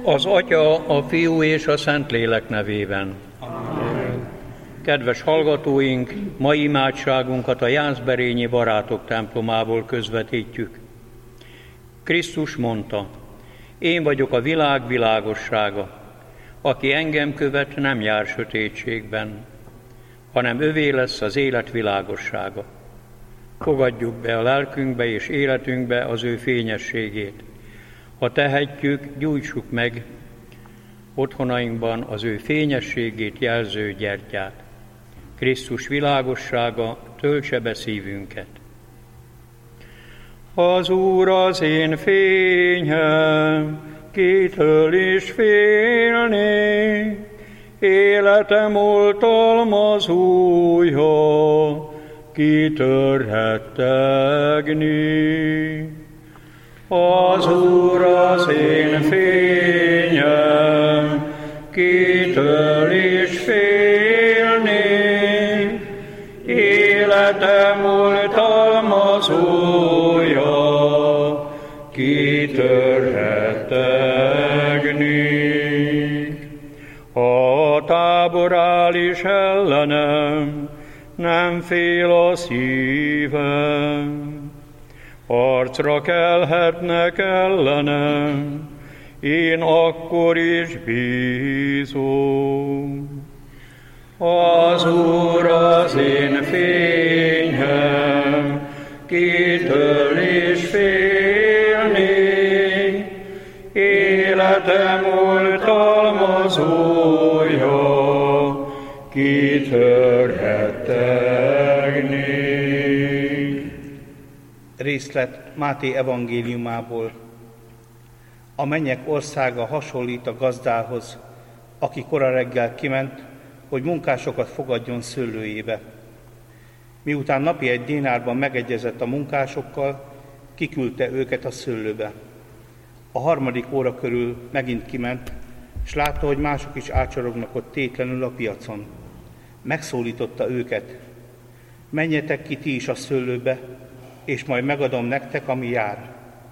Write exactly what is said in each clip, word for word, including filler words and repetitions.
Az Atya, a Fiú és a Szentlélek nevében. Amen. Kedves hallgatóink, mai imádságunkat a Jászberényi Barátok templomából közvetítjük. Krisztus mondta: én vagyok a világ világossága. Aki engem követ, nem jár sötétségben, hanem övé lesz az élet világossága. Fogadjuk be a lelkünkbe és életünkbe az ő fényességét. Ha tehetjük, gyújtsuk meg otthonainkban az ő fényességét jelző gyertyát. Krisztus világossága töltse be szívünket. Az Úr az én fényem, kitől is félnék, életem oltalmaz újja, kitől rettegni. Az Úr az én fényem, kitől is félnék, életem oltalmaz újja, kitől rettegni. Ha a tábor áll is ellenem, nem fél a szívem. Harcra kelhetnek ellenem, én akkor is bízom. Az Úr az én fényem, kitől is félnék, életem oltalmazója, kitől rettegni. Részlet Máté evangéliumából. A mennyek országa hasonlít a gazdához, aki kora reggel kiment, hogy munkásokat fogadjon szőlőjébe. Miután napi egy dénárban megegyezett a munkásokkal, kiküldte őket a szőlőbe. A harmadik óra körül megint kiment, s látta, hogy mások is ácsorognak ott tétlenül a piacon. Megszólította őket: menjetek ki ti is a szőlőbe, és majd megadom nektek, ami jár.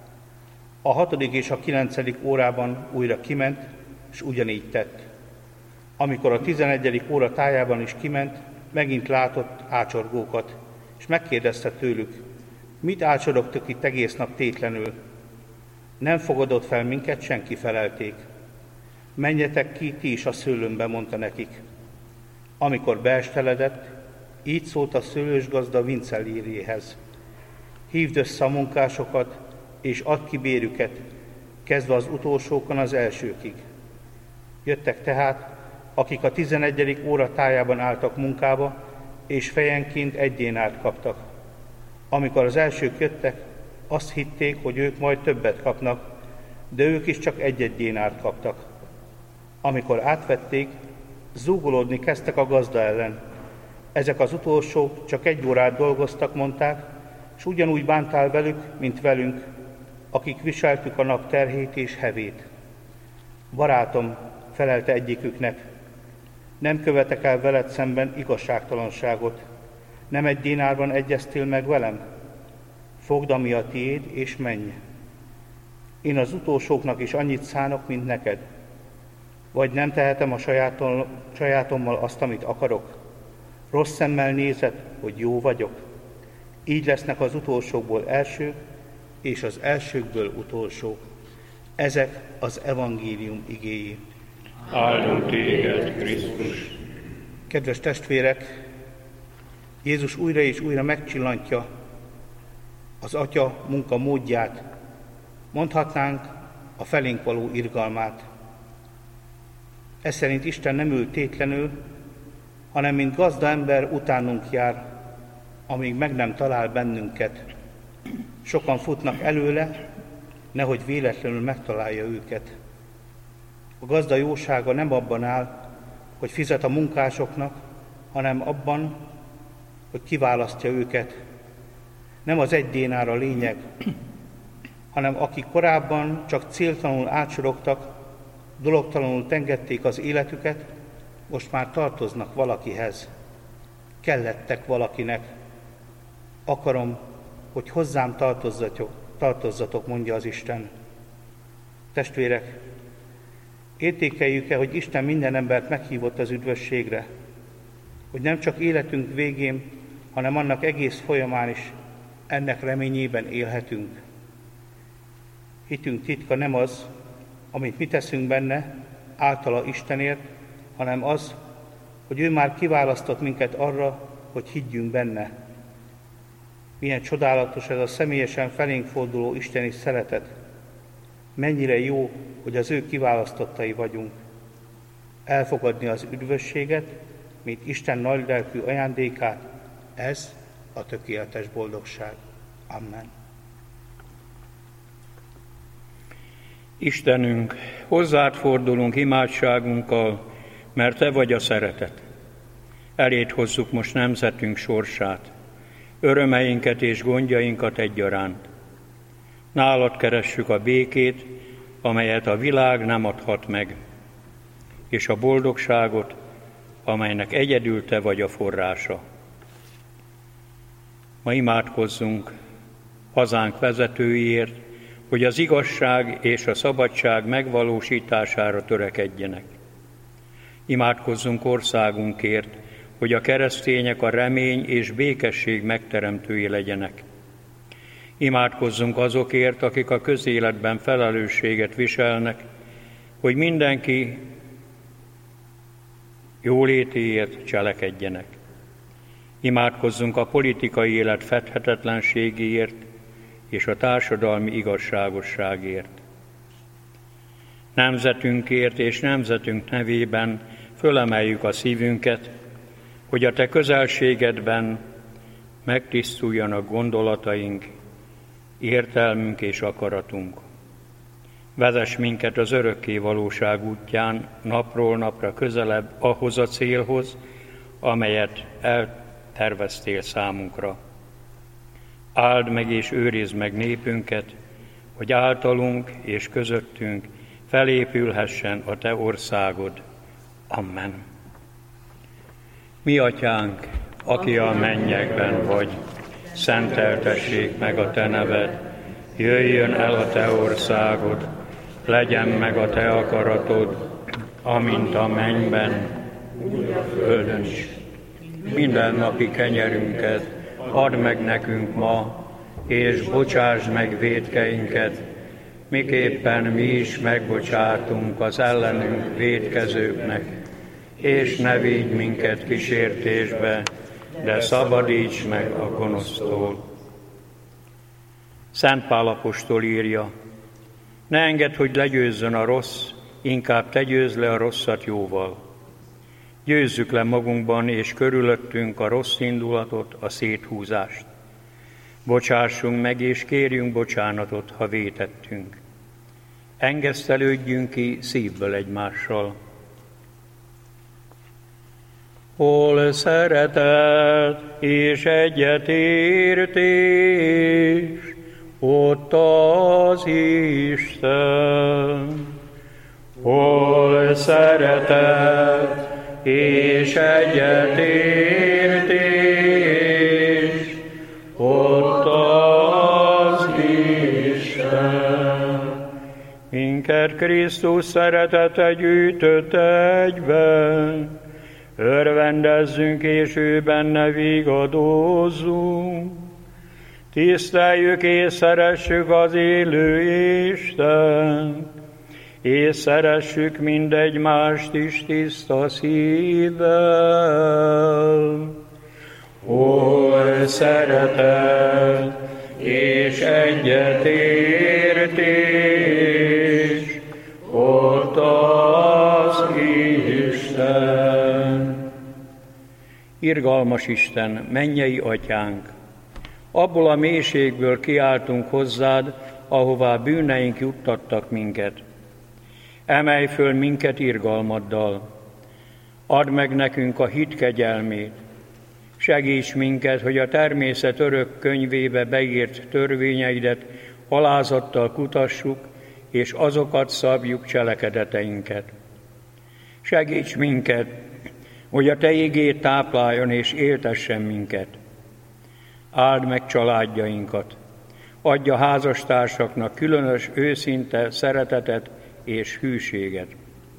A hatodik és a kilencedik órában újra kiment, és ugyanígy tett. Amikor a tizenegyedik óra tájában is kiment, megint látott ácsorgókat, és megkérdezte tőlük: mit ácsorogtok itt egész nap tétlenül? Nem fogadott fel minket, senki, felelték. Menjetek ki ti is a szőlőmbe, mondta nekik. Amikor beesteledett, így szólt a szőlősgazda vincellérjéhez: hívd össze a munkásokat, és add ki bérüket, kezdve az utolsókon az elsőkig. Jöttek tehát, akik a tizenegyedik óra tájában álltak munkába, és fejenként egy dénárt kaptak. Amikor az elsők jöttek, azt hitték, hogy ők majd többet kapnak, de ők is csak egy-egy dénárt kaptak. Amikor átvették, zúgolódni kezdtek a gazda ellen. Ezek az utolsók csak egy órát dolgoztak, mondták, és ugyanúgy bántál velük, mint velünk, akik viseltük a nap terhét és hevét. Barátom, felelte egyiküknek, nem követek el veled szemben igazságtalanságot. Nem egy dinárban egyeztél meg velem? Fogd, ami a tiéd, és menj. Én az utolsóknak is annyit szánok, mint neked. Vagy nem tehetem a sajátom, sajátommal azt, amit akarok? Rossz szemmel nézed, hogy jó vagyok? Így lesznek az utolsókból elsők, és az elsőkből utolsók. Ezek az evangélium igéi. Áldunk téged, Krisztus! Kedves testvérek, Jézus újra és újra megcsillantja az Atya munka módját, mondhatnánk a felénk való irgalmát. Ez szerint Isten nem ül tétlenül, hanem mint gazda ember utánunk jár, amíg meg nem talál bennünket. Sokan futnak előle, nehogy véletlenül megtalálja őket. A gazda jósága nem abban áll, hogy fizet a munkásoknak, hanem abban, hogy kiválasztja őket. Nem az egy dénár a lényeg, hanem akik korábban csak céltalanul átsorogtak, dologtalanul tengették az életüket, most már tartoznak valakihez. Kellettek valakinek. Akarom, hogy hozzám tartozzatok, tartozzatok, mondja az Isten. Testvérek, Értékeljük-e, hogy Isten minden embert meghívott az üdvösségre, hogy nem csak életünk végén, hanem annak egész folyamán is ennek reményében élhetünk. Hitünk titka nem az, amit mi teszünk benne, általa Istenért, hanem az, hogy ő már kiválasztott minket arra, hogy higgyünk benne. Milyen csodálatos ez a személyesen felénk forduló isteni szeretet. Mennyire jó, hogy az ő kiválasztottai vagyunk. Elfogadni az üdvösséget, mint Isten nagylelkű ajándékát, ez a tökéletes boldogság. Amen. Istenünk, hozzád fordulunk imádságunkkal, mert Te vagy a szeretet. Eléd hozzuk most nemzetünk sorsát, örömeinket és gondjainkat egyaránt. Nálad keressük a békét, amelyet a világ nem adhat meg, és a boldogságot, amelynek egyedül Te vagy a forrása. Ma imádkozzunk hazánk vezetőiért, hogy az igazság és a szabadság megvalósítására törekedjenek. Imádkozzunk országunkért, hogy a keresztények a remény és békesség megteremtői legyenek. Imádkozzunk azokért, akik a közéletben felelősséget viselnek, hogy mindenki jólétéért cselekedjenek. Imádkozzunk a politikai élet fedhetetlenségéért és a társadalmi igazságosságért. Nemzetünkért és nemzetünk nevében fölemeljük a szívünket, hogy a Te közelségedben megtisztuljanak gondolataink, értelmünk és akaratunk. Vezess minket az örökké valóság útján, napról napra közelebb ahhoz a célhoz, amelyet elterveztél számunkra. Áld meg és őrizd meg népünket, hogy általunk és közöttünk felépülhessen a Te országod. Amen. Mi atyánk, aki a mennyekben vagy, szenteltessék meg a Te neved, jöjjön el a Te országod, legyen meg a Te akaratod, amint a mennyben, úgy a földön is. Minden napi kenyerünket add meg nekünk ma, és bocsásd meg vétkeinket, miképpen mi is megbocsátunk az ellenünk vétkezőknek, és ne vigy minket kísértésbe, de szabadíts meg a gonosztól. Szent Pál apostol írja, ne engedd, hogy legyőzzön a rossz, inkább te győzd le a rosszat jóval. Győzzük le magunkban és körülöttünk a rossz indulatot, a széthúzást. Bocsássunk meg és kérjünk bocsánatot, ha vétettünk. Engesztelődjünk ki szívből egymással. Hol szeretet és egyetértés, ott az Isten. Hol szeretet és egyetértés, ott az Isten. Minket Krisztus szeretete gyűjtött egyben, örvendezzünk és ő benne vigadozzunk. Tiszteljük és szeressük az élő Istent, és szeressük mindegymást is tiszta szívvel. Hol szeretet és egyetértés, ott az Isten. Irgalmas Isten, mennyei atyánk, abból a mélységből kiáltunk hozzád, ahová bűneink juttattak minket. Emelj föl minket irgalmaddal, add meg nekünk a hit kegyelmét, segíts minket, hogy a természet örök könyvébe beírt törvényeidet alázattal kutassuk, és azokat szabjuk cselekedeteinket. Segíts minket, hogy a Te igéd tápláljon és éltessen minket. Áld meg családjainkat, adj a házastársaknak különös, őszinte szeretetet és hűséget.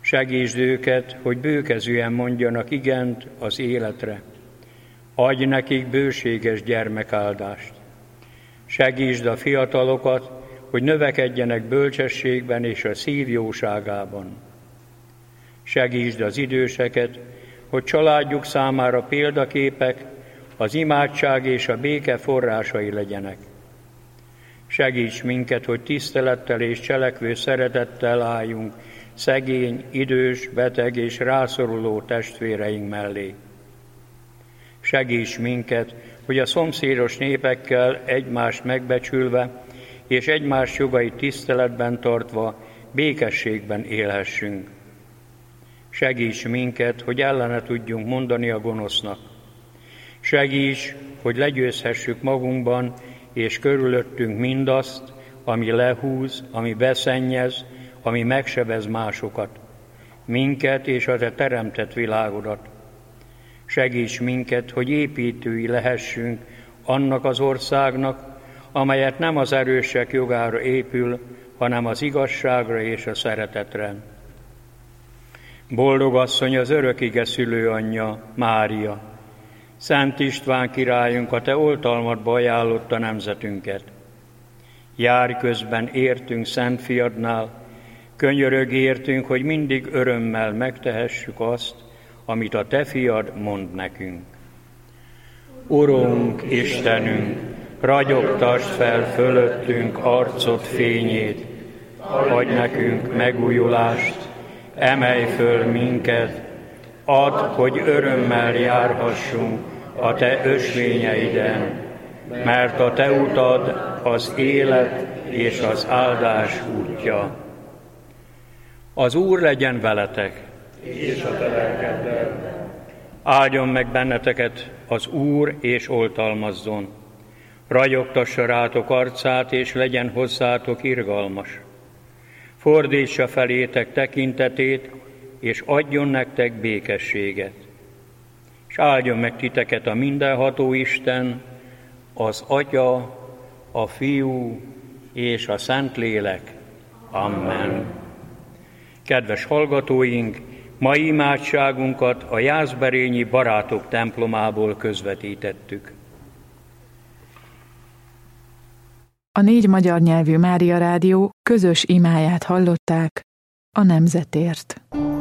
Segítsd őket, hogy bőkezűen mondjanak igent az életre. Adj nekik bőséges gyermekáldást. Segítsd a fiatalokat, hogy növekedjenek bölcsességben és a szív jóságában. Segítsd az időseket, hogy családjuk számára példaképek, az imádság és a béke forrásai legyenek. Segíts minket, hogy tisztelettel és cselekvő szeretettel álljunk szegény, idős, beteg és rászoruló testvéreink mellé. Segíts minket, hogy a szomszédos népekkel egymást megbecsülve és egymás jogait tiszteletben tartva békességben élhessünk. Segíts minket, hogy ellene tudjunk mondani a gonosznak. Segíts, hogy legyőzhessük magunkban és körülöttünk mindazt, ami lehúz, ami beszennyez, ami megsebez másokat, minket és a te teremtett világodat. Segíts minket, hogy építői lehessünk annak az országnak, amelyet nem az erősek jogára épül, hanem az igazságra és a szeretetre. Boldog asszony az örökige szülőanyja, Mária! Szent István királyunk a te oltalmadba ajánlotta nemzetünket. Járj közben értünk Szent Fiadnál, könyörög értünk, hogy mindig örömmel megtehessük azt, amit a te fiad mond nekünk. Urunk, Istenünk, ragyogtasd fel fölöttünk arcod fényét, adj nekünk megújulást, emelj föl minket, add, hogy örömmel járhassunk a te ösvényeiden, mert a te utad az élet és az áldás útja. Az Úr legyen veletek, és a te lelkeddel. Áldjon meg benneteket az Úr, és oltalmazzon. Ragyogtassa rátok arcát, és legyen hozzátok irgalmas. Fordítsa felétek tekintetét, és adjon nektek békességet. És áldjon meg titeket a mindenható Isten, az Atya, a Fiú és a Szentlélek. Amen. Kedves hallgatóink, mai imádságunkat a Jászberényi Barátok templomából közvetítettük. A négy magyar nyelvű Mária Rádió közös imáját hallották a nemzetért.